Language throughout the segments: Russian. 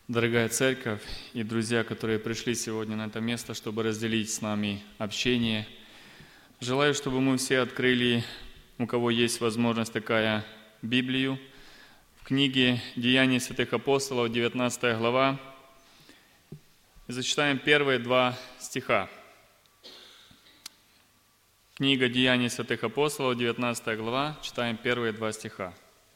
Дорогая церковь и друзья, которые пришли сегодня на это место, чтобы разделить с нами общение, желаю, чтобы мы все открыли, у кого есть возможность такая, Библию. В книге «Деяния святых апостолов», 19 глава, и зачитаем первые два стиха. Книга «Деяния святых апостолов», 19 глава, читаем первые два стиха.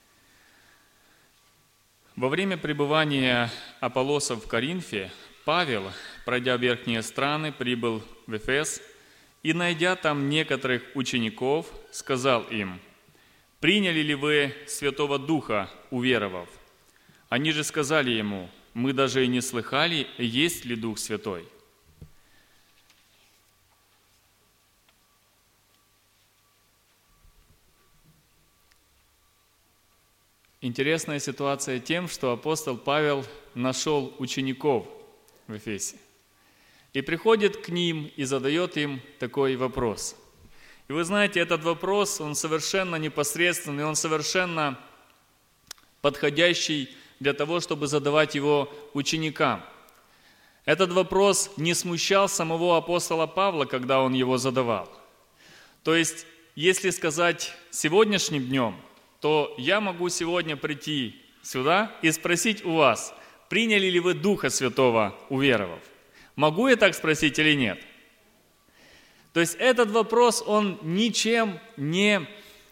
Во время пребывания Аполлоса в Коринфе Павел, пройдя верхние страны, прибыл в Эфес и, найдя там некоторых учеников, сказал им: «Приняли ли вы Святого Духа, уверовав?» Они же сказали ему: «Мы даже и не слыхали, есть ли Дух Святой». Интересная ситуация тем, что апостол Павел нашел учеников в Эфесе и приходит к ним и задает им такой вопрос. И вы знаете, этот вопрос, он совершенно непосредственный, он совершенно подходящий для того, чтобы задавать его ученикам. Этот вопрос не смущал самого апостола Павла, когда он его задавал. То есть, если сказать сегодняшним днем, то я могу сегодня прийти сюда и спросить у вас, приняли ли вы Духа Святого, уверовав? Могу я так спросить или нет? То есть этот вопрос, он ничем не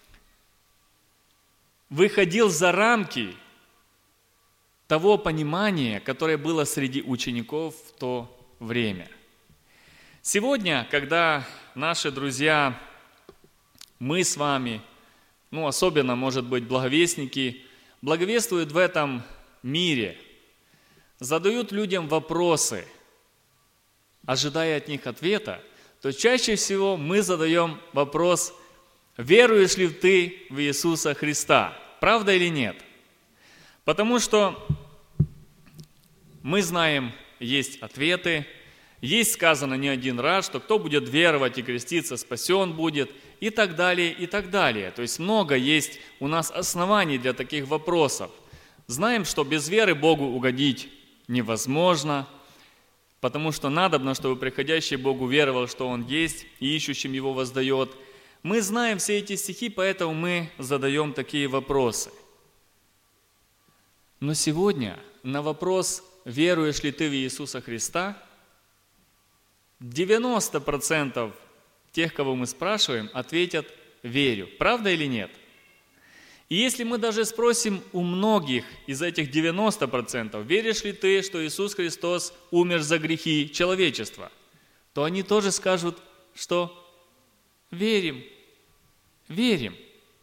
выходил за рамки того понимания, которое было среди учеников в то время. Сегодня, когда наши друзья, мы с вами, особенно, может быть, благовестники, благовествуют в этом мире, задают людям вопросы, ожидая от них ответа, то чаще всего мы задаем вопрос: веруешь ли ты в Иисуса Христа? Правда или нет? Потому что мы знаем, есть ответы, есть сказано не один раз, что кто будет веровать и креститься, спасен будет, и так далее, и так далее. То есть много есть у нас оснований для таких вопросов. Знаем, что без веры Богу угодить невозможно, потому что надобно, чтобы приходящий Богу веровал, что Он есть, и ищущим Его воздает. Мы знаем все эти стихи, поэтому мы задаем такие вопросы. Но сегодня на вопрос, веруешь ли ты в Иисуса Христа, 90% тех, кого мы спрашиваем, ответят: верю. Правда или нет? И если мы даже спросим у многих из этих 90%, веришь ли ты, что Иисус Христос умер за грехи человечества, то они тоже скажут, что верим. Верим.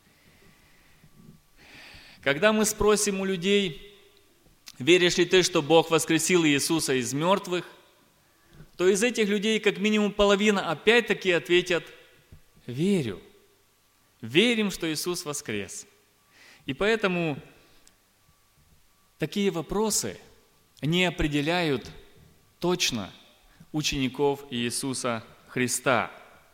Когда мы спросим у людей: веришь ли ты, что Бог воскресил Иисуса из мертвых, то из этих людей как минимум половина опять-таки ответят: верю. Верим, что Иисус воскрес. И поэтому такие вопросы не определяют точно учеников Иисуса Христа.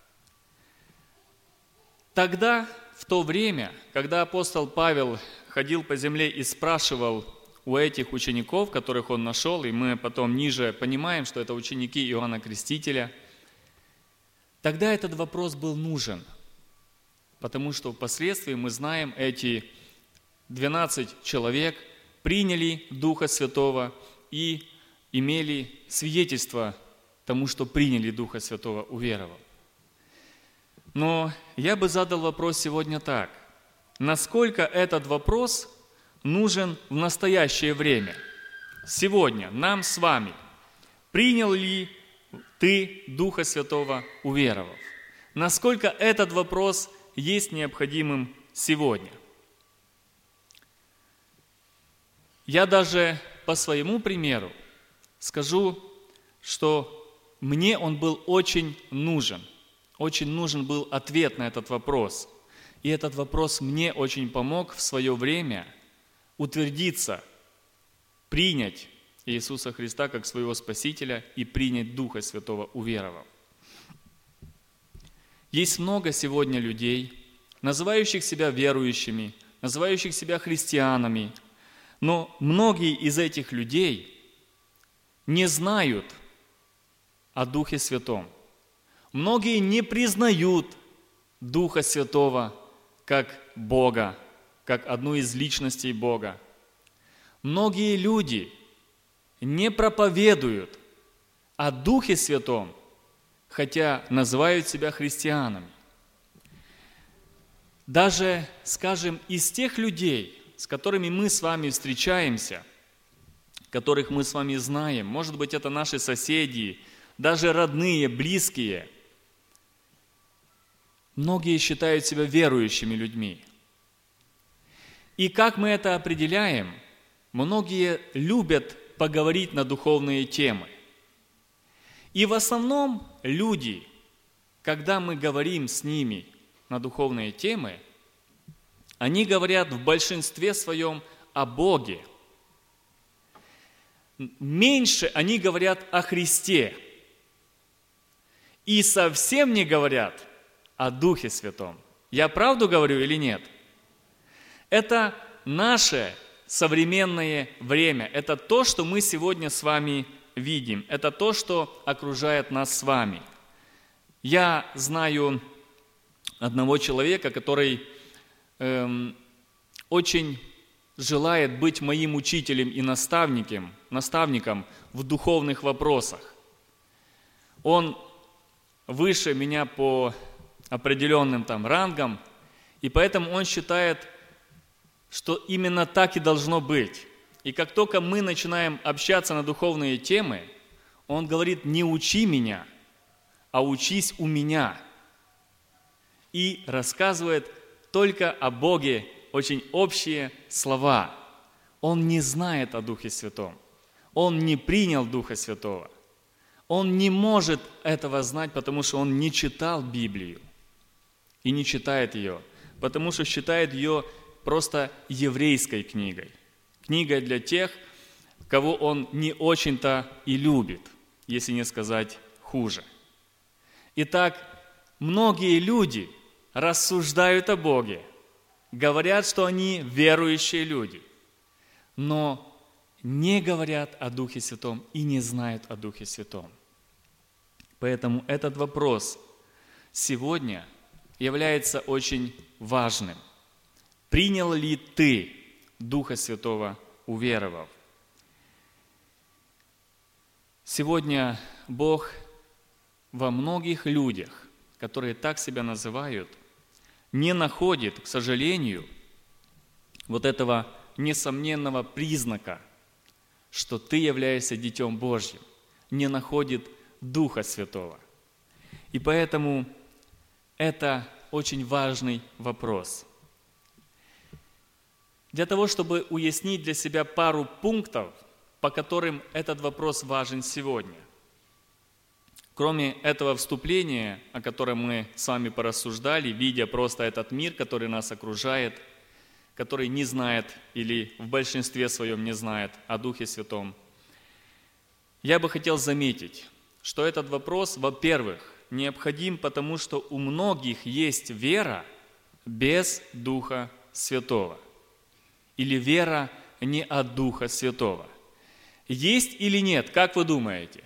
Тогда, в то время, когда апостол Павел ходил по земле и спрашивал у этих учеников, которых он нашел, и мы потом ниже понимаем, что это ученики Иоанна Крестителя, тогда этот вопрос был нужен, потому что впоследствии мы знаем, эти 12 человек приняли Духа Святого и имели свидетельство тому, что приняли Духа Святого, уверовав. Но я бы задал вопрос сегодня так: насколько этот вопрос нужен в настоящее время, сегодня, нам с вами? Принял ли ты Духа Святого, уверовав? Насколько этот вопрос есть необходимым сегодня? Я даже по своему примеру скажу, что мне он был очень нужен. Очень нужен был ответ на этот вопрос. И этот вопрос мне очень помог в свое время утвердиться, принять Иисуса Христа как своего Спасителя и принять Духа Святого, уверовав. Есть много сегодня людей, называющих себя верующими, называющих себя христианами, но многие из этих людей не знают о Духе Святом. Многие не признают Духа Святого как Бога, как одну из личностей Бога. Многие люди не проповедуют о Духе Святом, хотя называют себя христианами. Даже, скажем, из тех людей, с которыми мы с вами встречаемся, которых мы с вами знаем, может быть, это наши соседи, даже родные, близкие, многие считают себя верующими людьми. И как мы это определяем? Многие любят поговорить на духовные темы. И в основном люди, когда мы говорим с ними на духовные темы, они говорят в большинстве своем о Боге. Меньше они говорят о Христе. И совсем не говорят о Духе Святом. Я правду говорю или нет? Это наше современное время. Это то, что мы сегодня с вами видим. Это то, что окружает нас с вами. Я знаю одного человека, который очень желает быть моим учителем и наставником в духовных вопросах. Он выше меня по определенным рангам, и поэтому он считает, что именно так и должно быть. И как только мы начинаем общаться на духовные темы, он говорит: не учи меня, а учись у меня. И рассказывает только о Боге очень общие слова. Он не знает о Духе Святом. Он не принял Духа Святого. Он не может этого знать, потому что он не читал Библию и не читает ее, потому что считает ее просто еврейской книгой. Книгой для тех, кого он не очень-то и любит, если не сказать хуже. Итак, многие люди рассуждают о Боге, говорят, что они верующие люди, но не говорят о Духе Святом и не знают о Духе Святом. Поэтому этот вопрос сегодня является очень важным. Принял ли ты Духа Святого, уверовав? Сегодня Бог во многих людях, которые так себя называют, не находит, к сожалению, вот этого несомненного признака, что ты являешься Детем Божьим, не находит Духа Святого. И поэтому это очень важный вопрос. Для того, чтобы уяснить для себя пару пунктов, по которым этот вопрос важен сегодня. Кроме этого вступления, о котором мы с вами порассуждали, видя просто этот мир, который нас окружает, который не знает или в большинстве своем не знает о Духе Святом, я бы хотел заметить, что этот вопрос, во-первых, необходим, потому что у многих есть вера без Духа Святого. Или вера не от Духа Святого. Есть или нет, как вы думаете?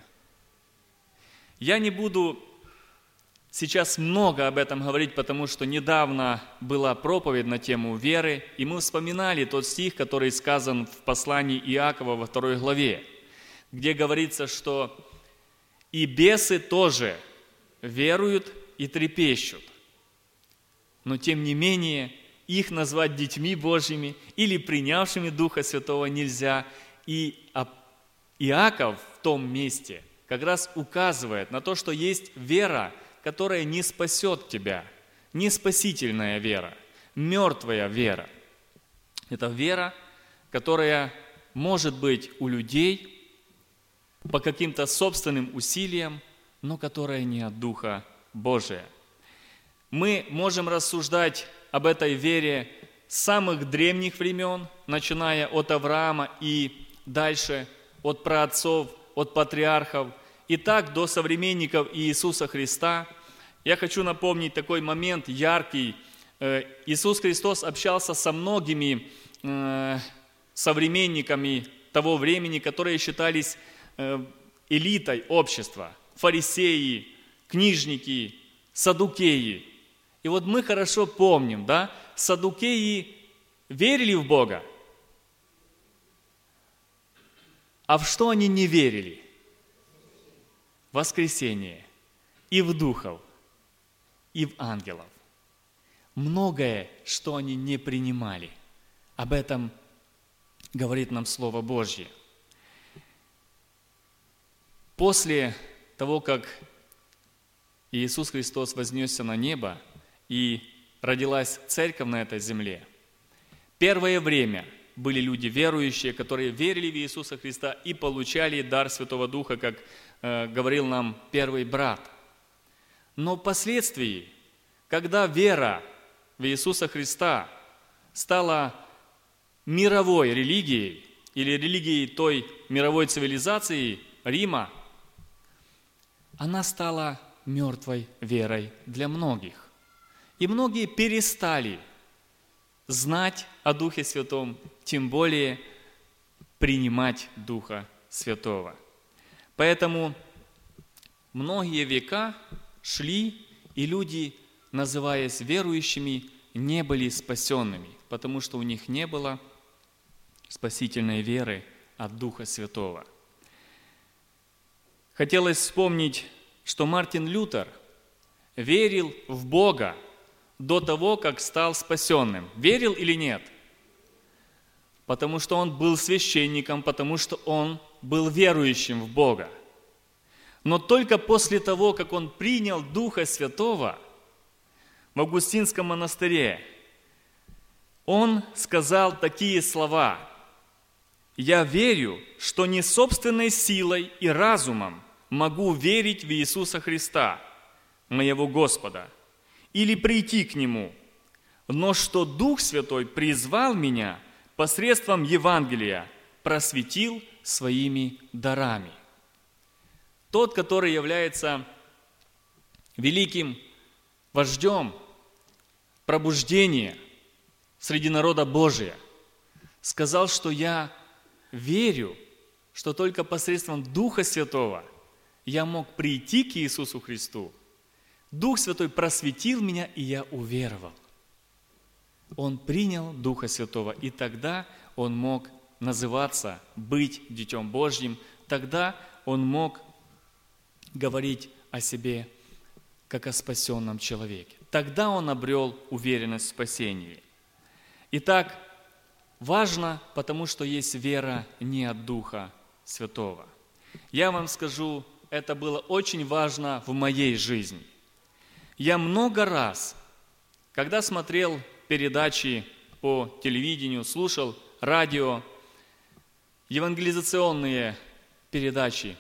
Я не буду сейчас много об этом говорить, потому что недавно была проповедь на тему веры, и мы вспоминали тот стих, который сказан в послании Иакова во 2 главе, где говорится, что и бесы тоже веруют и трепещут, но тем не менее их назвать детьми Божьими или принявшими Духа Святого нельзя. И Иаков в том месте как раз указывает на то, что есть вера, которая не спасет тебя, не спасительная вера, мертвая вера. Это вера, которая может быть у людей по каким-то собственным усилиям, но которая не от Духа Божия. Мы можем рассуждать об этой вере с самых древних времен, начиная от Авраама и дальше от праотцов, от патриархов, и так до современников Иисуса Христа. Я хочу напомнить такой момент яркий. Иисус Христос общался со многими современниками того времени, которые считались элитой общества. Фарисеи, книжники, саддукеи. И вот мы хорошо помним, да, саддукеи верили в Бога. А в что они не верили? В воскресение, и в духов, и в ангелов. Многое, что они не принимали. Об этом говорит нам Слово Божье. После того, как Иисус Христос вознесся на небо и родилась церковь на этой земле, первое время были люди верующие, которые верили в Иисуса Христа и получали дар Святого Духа, как говорил нам первый брат. Но впоследствии, когда вера в Иисуса Христа стала мировой религией или религией той мировой цивилизации Рима, она стала мертвой верой для многих. И многие перестали знать о Духе Святом, тем более принимать Духа Святого. Поэтому многие века шли, и люди, называясь верующими, не были спасенными, потому что у них не было спасительной веры от Духа Святого. Хотелось вспомнить, что Мартин Лютер верил в Бога до того, как стал спасенным. Верил или нет? Потому что он был священником, потому что он был верующим в Бога. Но только после того, как он принял Духа Святого в Августинском монастыре, он сказал такие слова: «Я верю, что не собственной силой и разумом могу верить в Иисуса Христа, моего Господа, или прийти к Нему, но что Дух Святой призвал меня посредством Евангелия, просветил своими дарами». Тот, который является великим вождем пробуждения среди народа Божия, сказал, что я верю, что только посредством Духа Святого я мог прийти к Иисусу Христу. Дух Святой просветил меня, и я уверовал. Он принял Духа Святого, и тогда он мог называться, быть Детем Божьим, тогда он мог говорить о себе как о спасенном человеке. Тогда он обрел уверенность в спасении. Итак, важно, потому что есть вера не от Духа Святого. Я вам скажу, это было очень важно в моей жизни. Я много раз, когда смотрел передачи по телевидению, слушал радио, евангелизационные передачи,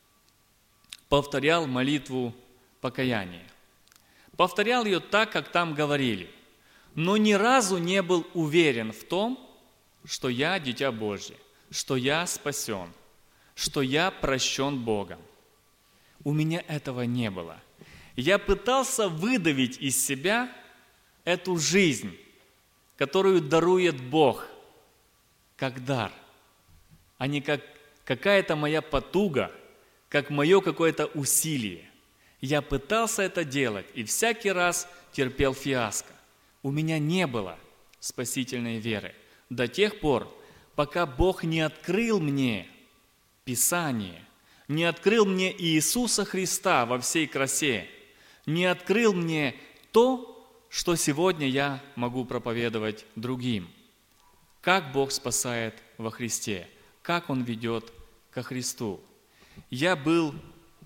повторял молитву покаяния. Повторял ее так, как там говорили, но ни разу не был уверен в том, что я Дитя Божье, что я спасен, что я прощен Богом. У меня этого не было. Я пытался выдавить из себя эту жизнь, которую дарует Бог, как дар, а не как какая-то моя потуга, как мое какое-то усилие. Я пытался это делать и всякий раз терпел фиаско. У меня не было спасительной веры до тех пор, пока Бог не открыл мне Писание, не открыл мне Иисуса Христа во всей красе, не открыл мне то, что сегодня я могу проповедовать другим. Как Бог спасает во Христе, как Он ведет ко Христу. Я был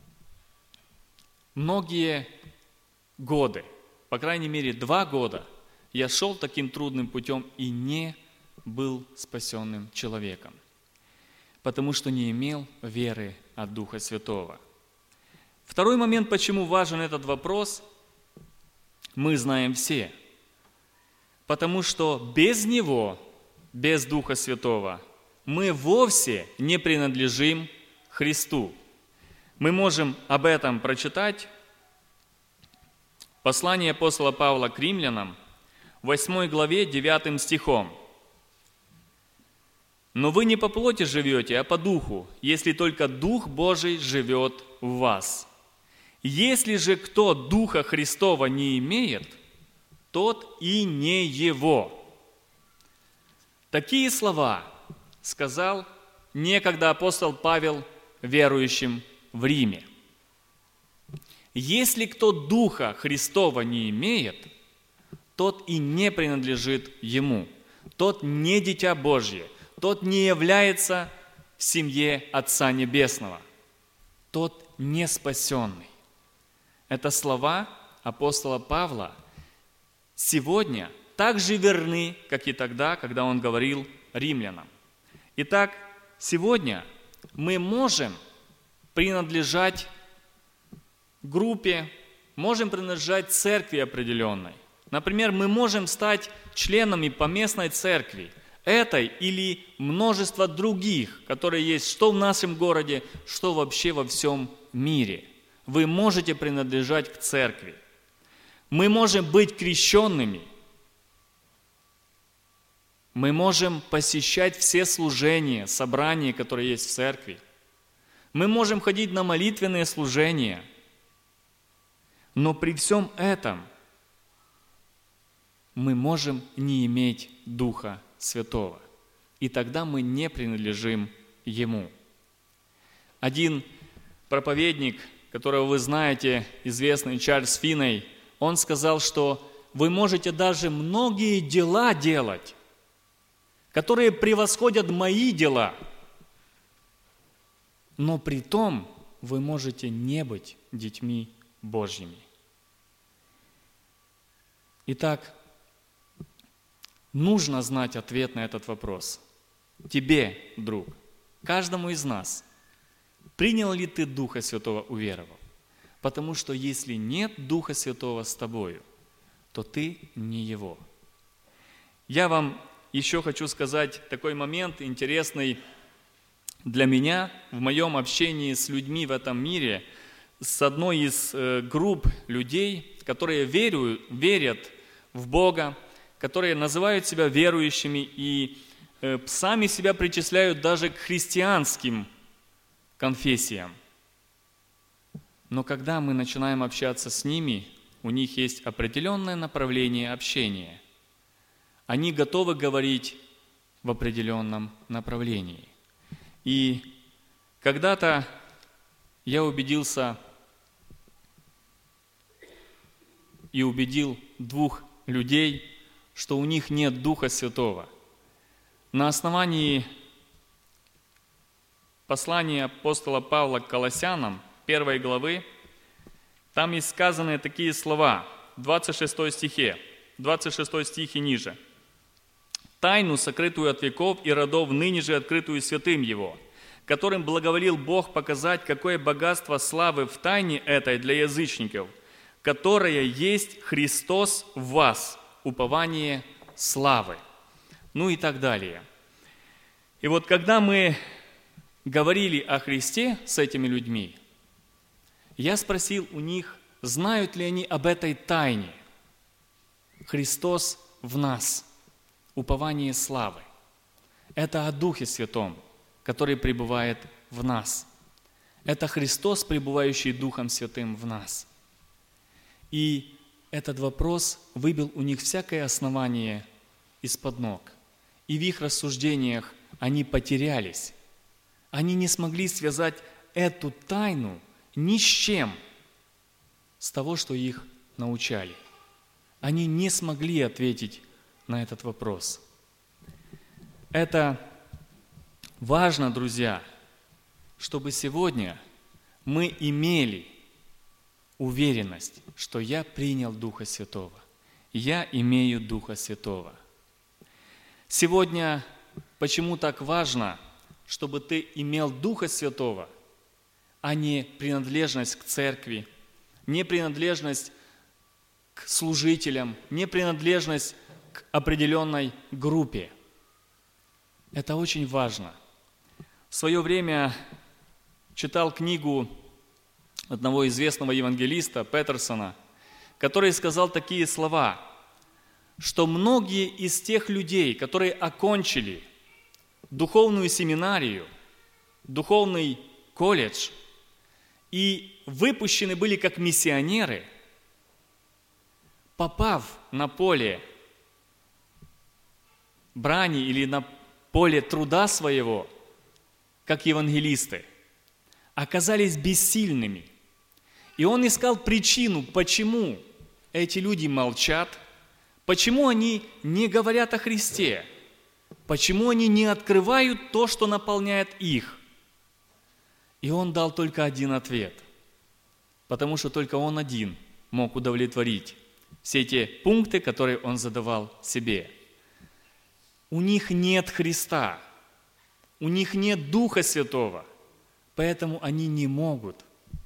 многие годы, по крайней мере 2 года, я шел таким трудным путем и не был спасенным человеком, потому что не имел веры от Духа Святого. Второй момент, почему важен этот вопрос, мы знаем все. Потому что без Него, без Духа Святого, мы вовсе не принадлежим Христу. Мы можем об этом прочитать послание апостола Павла к римлянам, 8 главе, 9 стихом. Но вы не по плоти живете, а по духу, если только Дух Божий живет в вас. Если же кто Духа Христова не имеет, тот и не его». Такие слова сказал некогда апостол Павел верующим в Риме. Если кто Духа Христова не имеет, тот и не принадлежит ему, тот не дитя Божье, тот не является в семье Отца Небесного, тот не спасенный. Это слова апостола Павла сегодня так же верны, как и тогда, когда он говорил римлянам. Итак, сегодня мы можем принадлежать группе, можем принадлежать церкви определенной. Например, мы можем стать членами поместной церкви, этой или множество других, которые есть что в нашем городе, что вообще во всем мире. Вы можете принадлежать к церкви. Мы можем быть крещенными. Мы можем посещать все служения, собрания, которые есть в церкви. Мы можем ходить на молитвенные служения. Но при всем этом мы можем не иметь Духа Святого. И тогда мы не принадлежим Ему. Один проповедник, которого вы знаете, известный Чарльз Финней, он сказал, что вы можете даже многие дела делать, которые превосходят мои дела, но при том вы можете не быть детьми Божьими. Итак, нужно знать ответ на этот вопрос. Тебе, друг, каждому из нас, принял ли ты Духа Святого, уверовав? Потому что если нет Духа Святого с тобою, то ты не Его. Я вам еще хочу сказать такой момент интересный для меня в моем общении с людьми в этом мире, с одной из групп людей, которые верят в Бога, которые называют себя верующими и сами себя причисляют даже к христианским конфессиям. Но когда мы начинаем общаться с ними, у них есть определенное направление общения. Они готовы говорить в определенном направлении. И когда-то я убедился и убедил двух людей, что у них нет Духа Святого. На основании послания апостола Павла к Колоссянам, 1 главы, там есть сказаны такие слова, в 26 стихе, 26 стих и ниже. «Тайну, сокрытую от веков и родов, ныне же открытую святым Его, которым благоволил Бог показать, какое богатство славы в тайне этой для язычников, которая есть Христос в вас, упование славы». Ну и так далее. И вот когда мы говорили о Христе с этими людьми, я спросил у них, знают ли они об этой тайне. Христос в нас, упование славы. Это о Духе Святом, который пребывает в нас. Это Христос, пребывающий Духом Святым в нас. И этот вопрос выбил у них всякое основание из-под ног. И в их рассуждениях они потерялись. Они не смогли связать эту тайну ни с чем с того, что их научали. Они не смогли ответить на этот вопрос. Это важно, друзья, чтобы сегодня мы имели уверенность, что я принял Духа Святого. Я имею Духа Святого. Сегодня почему так важно, чтобы ты имел Духа Святого, а не принадлежность к церкви, не принадлежность к служителям, не принадлежность к определенной группе. Это очень важно. В свое время читал книгу одного известного евангелиста Петерсона, который сказал такие слова, что многие из тех людей, которые окончили духовную семинарию, духовный колледж и выпущены были как миссионеры, попав на поле брани или на поле труда своего, как евангелисты, оказались бессильными. И он искал причину, почему эти люди молчат, почему они не говорят о Христе, почему они не открывают то, что наполняет их. И он дал только один ответ, потому что только он один мог удовлетворить все те пункты, которые он задавал себе. У них нет Христа, у них нет Духа Святого, поэтому они не могут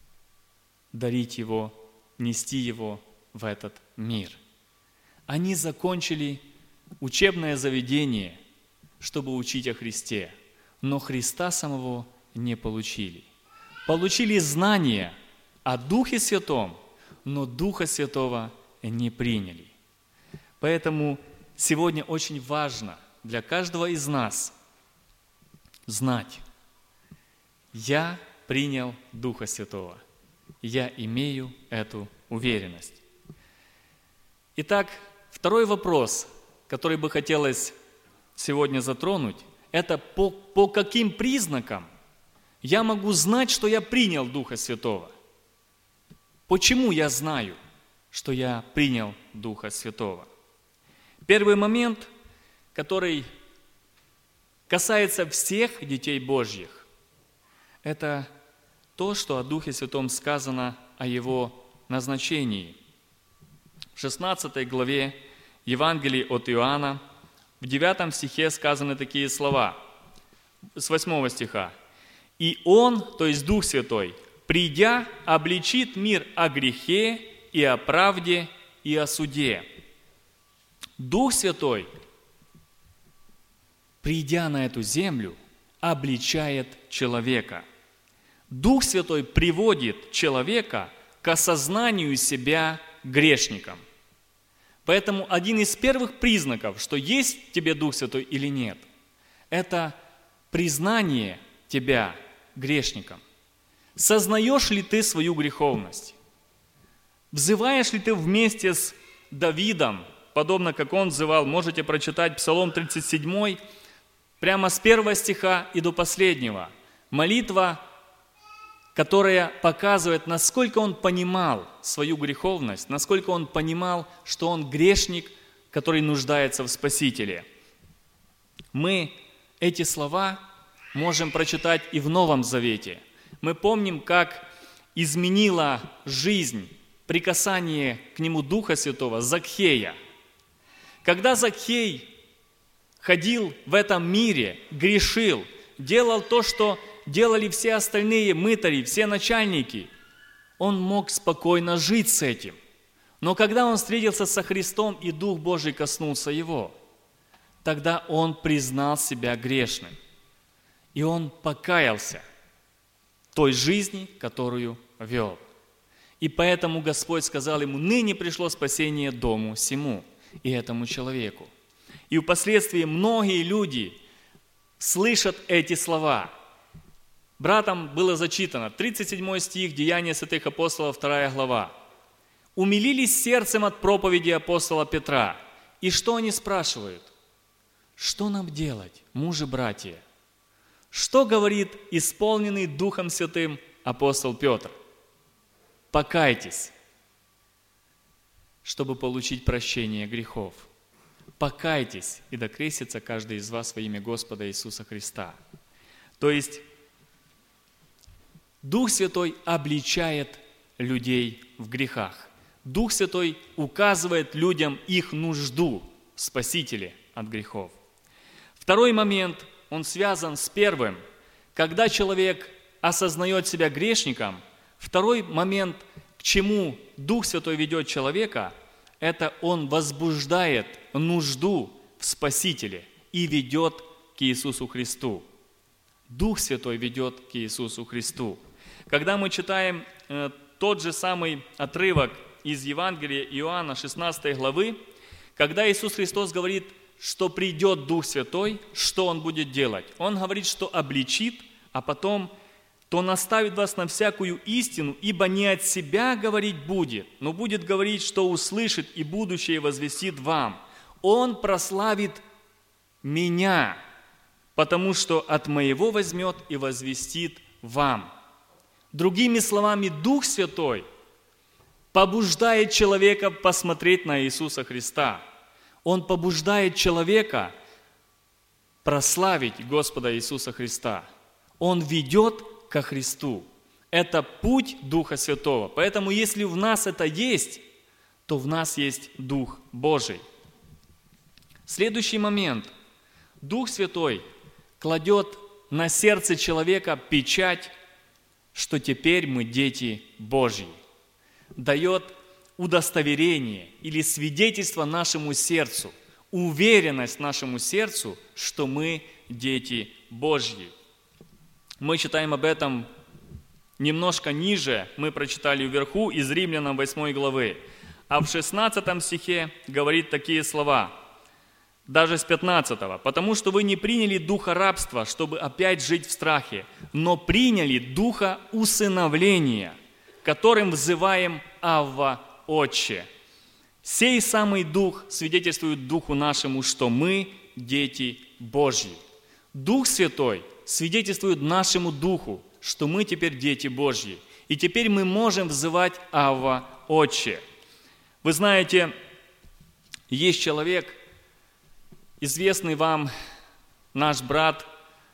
дарить Его, нести Его в этот мир. Они закончили учебное заведение, чтобы учить о Христе, но Христа самого не получили. Получили знания о Духе Святом, но Духа Святого не приняли. Поэтому сегодня очень важно для каждого из нас знать: я принял Духа Святого, я имею эту уверенность. Итак, второй вопрос, который бы хотелось сегодня затронуть, это по каким признакам я могу знать, что я принял Духа Святого? Почему я знаю, что я принял Духа Святого? Первый момент, который касается всех детей Божьих, это то, что о Духе Святом сказано о Его назначении. В 16 главе Евангелия от Иоанна, в 9 стихе сказаны такие слова, с 8 стиха. «И Он, то есть Дух Святой, придя, обличит мир о грехе и о правде и о суде». Дух Святой, придя на эту землю, обличает человека. Дух Святой приводит человека к осознанию себя грешником. Поэтому один из первых признаков, что есть в тебе Дух Святой или нет, это признание тебя грешником. Сознаешь ли ты свою греховность? Взываешь ли ты вместе с Давидом, подобно как он взывал? Можете прочитать Псалом 37, прямо с 1 стиха и до последнего. Молитва, которая показывает, насколько он понимал свою греховность, насколько он понимал, что он грешник, который нуждается в Спасителе. Мы эти слова можем прочитать и в Новом Завете. Мы помним, как изменила жизнь прикасание к нему Духа Святого Закхея. Когда Закхей ходил в этом мире, грешил, делал то, что делали все остальные мытари, все начальники, он мог спокойно жить с этим. Но когда он встретился со Христом и Дух Божий коснулся его, тогда он признал себя грешным. И он покаялся в той жизни, которую вел. И поэтому Господь сказал ему: «Ныне пришло спасение дому сему», и этому человеку. И впоследствии многие люди слышат эти слова. Братом было зачитано 37 стих, Деяния святых апостолов, 2 глава. «Умилились сердцем от проповеди апостола Петра». И что они спрашивают? Что нам делать, мужи-братья? Что говорит исполненный Духом Святым апостол Петр? Покайтесь, чтобы получить прощение грехов. Покайтесь, и докрестится каждый из вас во имя Господа Иисуса Христа. То есть Дух Святой обличает людей в грехах. Дух Святой указывает людям их нужду в Спасителе от грехов. Второй момент, он связан с первым. Когда человек осознает себя грешником, второй момент, к чему Дух Святой ведет человека, это он возбуждает нужду в Спасителе и ведет к Иисусу Христу. Дух Святой ведет к Иисусу Христу. Когда мы читаем тот же самый отрывок из Евангелия Иоанна 16 главы, когда Иисус Христос говорит, что придет Дух Святой, что Он будет делать? Он говорит, что обличит, а потом то наставит вас на всякую истину, ибо не от себя говорить будет, но будет говорить, что услышит и будущее возвестит вам. Он прославит меня, потому что от моего возьмет и возвестит вам. Другими словами, Дух Святой побуждает человека посмотреть на Иисуса Христа. Он побуждает человека прославить Господа Иисуса Христа. Он ведет ко Христу. Это путь Духа Святого. Поэтому, если в нас это есть, то в нас есть Дух Божий. Следующий момент. Дух Святой кладет на сердце человека печать, что теперь мы дети Божьи. Дает удостоверение или свидетельство нашему сердцу, уверенность нашему сердцу, что мы дети Божьи. Мы читаем об этом немножко ниже, мы прочитали вверху из Римлянам 8 главы. А в 16 стихе говорит такие слова, даже с 15. «Потому что вы не приняли духа рабства, чтобы опять жить в страхе, но приняли духа усыновления, которым взываем Авва, Отче. Сей самый Дух свидетельствует Духу нашему, что мы дети Божьи». Дух Святой свидетельствует нашему Духу, что мы теперь дети Божьи. И теперь мы можем взывать Авва, Отче. Вы знаете, есть человек, известный вам, наш брат,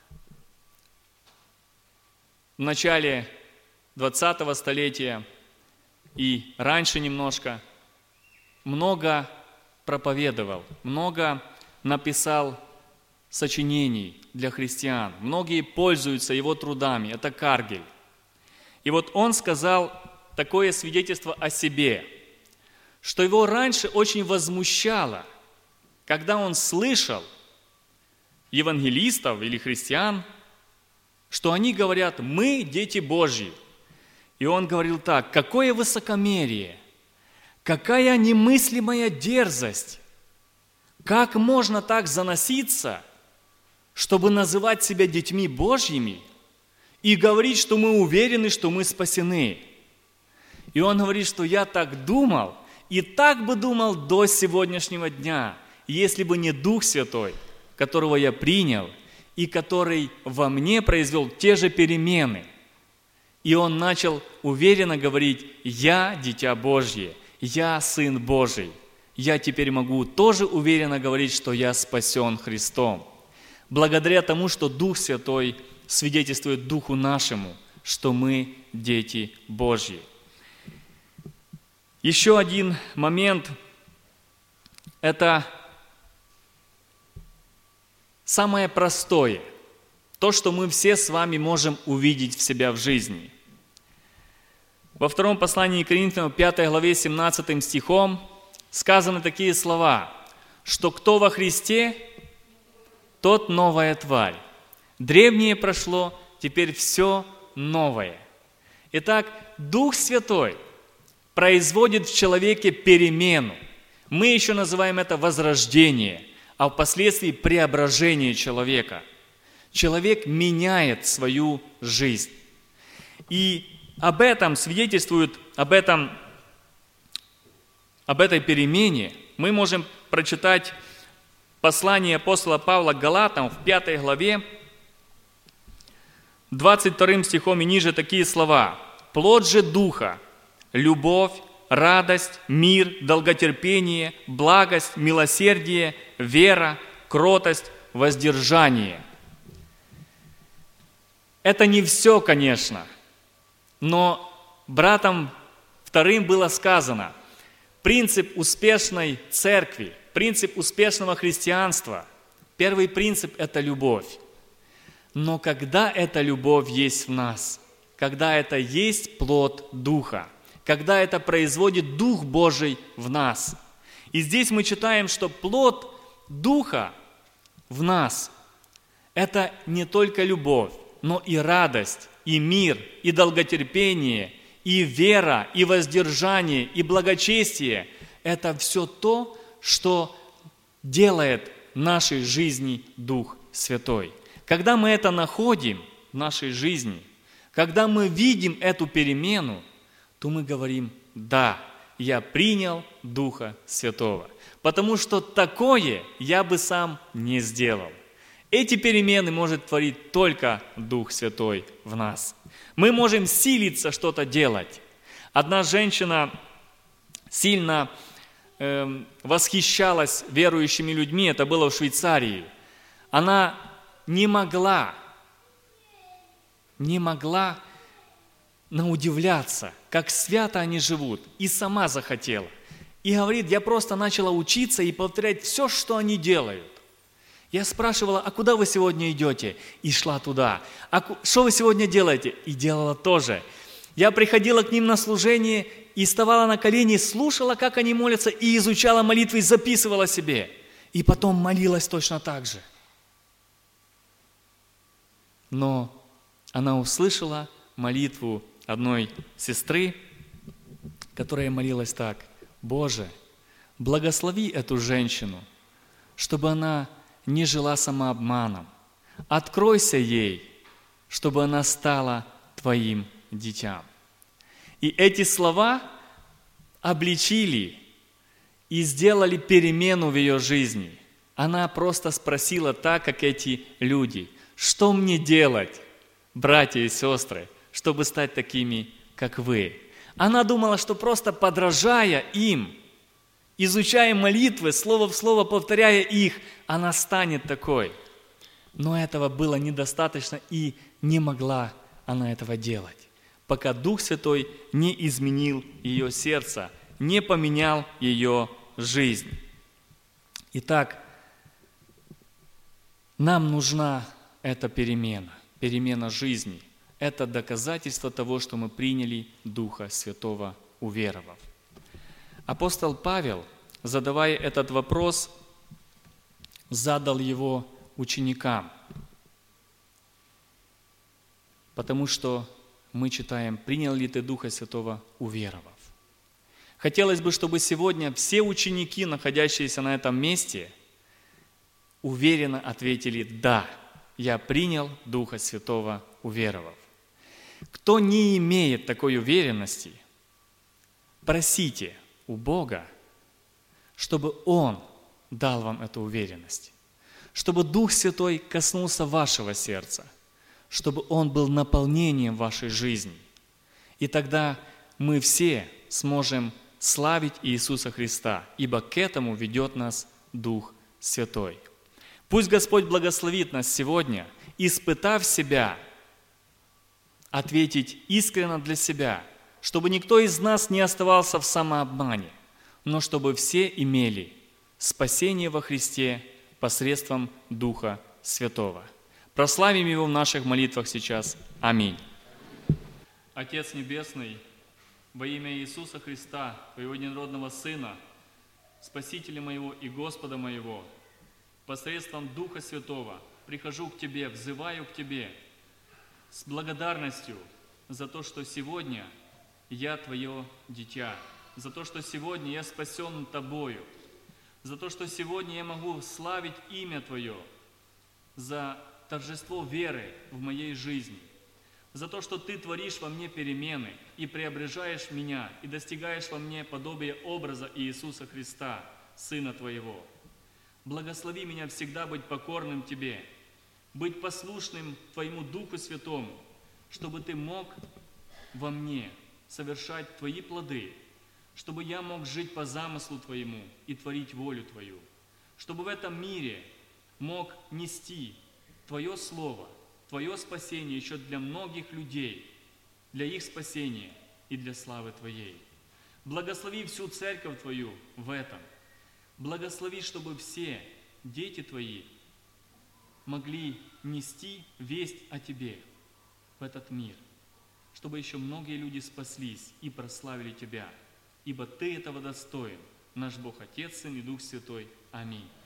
в начале 20-го столетия и раньше немножко, много проповедовал, много написал сочинений для христиан. Многие пользуются его трудами. Это Каргель. И вот он сказал такое свидетельство о себе, что его раньше очень возмущало, когда он слышал евангелистов или христиан, что они говорят: «Мы дети Божьи». И он говорил так: какое высокомерие, какая немыслимая дерзость, как можно так заноситься, чтобы называть себя детьми Божьими и говорить, что мы уверены, что мы спасены. И он говорит, что я так думал, и так бы думал до сегодняшнего дня, если бы не Дух Святой, которого я принял, и который во мне произвел те же перемены. И он начал уверенно говорить: я дитя Божье, я Сын Божий. Я теперь могу тоже уверенно говорить, что я спасен Христом. Благодаря тому, что Дух Святой свидетельствует Духу нашему, что мы дети Божьи. Еще один момент – это самое простое, то, что мы все с вами можем увидеть в себя в жизни. Во втором послании к Коринфянам, 5 главе, 17 стихом, сказаны такие слова, что кто во Христе, тот новая тварь. Древнее прошло, теперь все новое. Итак, Дух Святой производит в человеке перемену. Мы еще называем это возрождение, а впоследствии преображение человека. Человек меняет свою жизнь. И об этом свидетельствует, об этой перемене мы можем прочитать послание апостола Павла к Галатам в 5 главе, 22 стихом и ниже такие слова. «Плод же Духа, любовь, радость, мир, долготерпение, благость, милосердие, вера, кротость, воздержание». Это не все, конечно, но братом вторым было сказано, принцип успешной церкви, принцип успешного христианства, первый принцип – это любовь. Но когда эта любовь есть в нас, когда это есть плод Духа, когда это производит Дух Божий в нас. И здесь мы читаем, что плод Духа в нас – это не только любовь, но и радость, и мир, и долготерпение, и вера, и воздержание, и благочестие. Это все то, что делает нашей жизни Дух Святой. Когда мы это находим в нашей жизни, когда мы видим эту перемену, то мы говорим: да, я принял Духа Святого. Потому что такое я бы сам не сделал. Эти перемены может творить только Дух Святой в нас. Мы можем силиться что-то делать. Одна женщина сильно восхищалась верующими людьми, это было в Швейцарии. Она не могла наудивляться, как свято они живут, и сама захотела. И говорит: я просто начала учиться и повторять все, что они делают. Я спрашивала: а куда вы сегодня идете? И шла туда. А что вы сегодня делаете? И делала тоже. Я приходила к ним на служение и вставала на колени, слушала, как они молятся, и изучала молитвы, и записывала себе. И потом молилась точно так же. Но она услышала молитву одной сестры, которая молилась так: Боже, благослови эту женщину, чтобы она не жила самообманом. Откройся ей, чтобы она стала Твоим дитям. И эти слова обличили и сделали перемену в ее жизни. Она просто спросила так, как эти люди: что мне делать, братья и сестры, чтобы стать такими, как вы? Она думала, что просто подражая им, изучая молитвы, слово в слово повторяя их, она станет такой. Но этого было недостаточно, и не могла она этого делать, пока Дух Святой не изменил ее сердце, не поменял ее жизнь. Итак, нам нужна эта перемена жизни. Это доказательство того, что мы приняли Духа Святого, уверовав. Апостол Павел, задавая этот вопрос, задал его ученикам, потому что мы читаем: «Принял ли ты Духа Святого, уверовав?» Хотелось бы, чтобы сегодня все ученики, находящиеся на этом месте, уверенно ответили: «Да, я принял Духа Святого, уверовав». Кто не имеет такой уверенности, просите у Бога, чтобы Он дал вам эту уверенность, чтобы Дух Святой коснулся вашего сердца, чтобы Он был наполнением вашей жизни. И тогда мы все сможем славить Иисуса Христа, ибо к этому ведет нас Дух Святой. Пусть Господь благословит нас сегодня, испытав себя, ответить искренне для себя, чтобы никто из нас не оставался в самообмане, но чтобы все имели спасение во Христе посредством Духа Святого. Прославим Его в наших молитвах сейчас. Аминь. Отец Небесный, во имя Иисуса Христа, Твоего единородного Сына, Спасителя моего и Господа моего, посредством Духа Святого прихожу к Тебе, взываю к Тебе с благодарностью за то, что сегодня я Твое дитя, за то, что сегодня я спасен Тобою, за то, что сегодня я могу славить имя Твое, за торжество веры в моей жизни, за то, что Ты творишь во мне перемены и преображаешь меня, и достигаешь во мне подобие образа Иисуса Христа, Сына Твоего. Благослови меня всегда быть покорным Тебе, быть послушным Твоему Духу Святому, чтобы Ты мог во мне совершать Твои плоды, чтобы я мог жить по замыслу Твоему и творить волю Твою, чтобы в этом мире мог нести Твое Слово, Твое спасение еще для многих людей, для их спасения и для славы Твоей. Благослови всю церковь Твою в этом. Благослови, чтобы все дети Твои могли нести весть о Тебе в этот мир, чтобы еще многие люди спаслись и прославили Тебя, ибо Ты этого достоин, наш Бог Отец, Сын и Дух Святой. Аминь.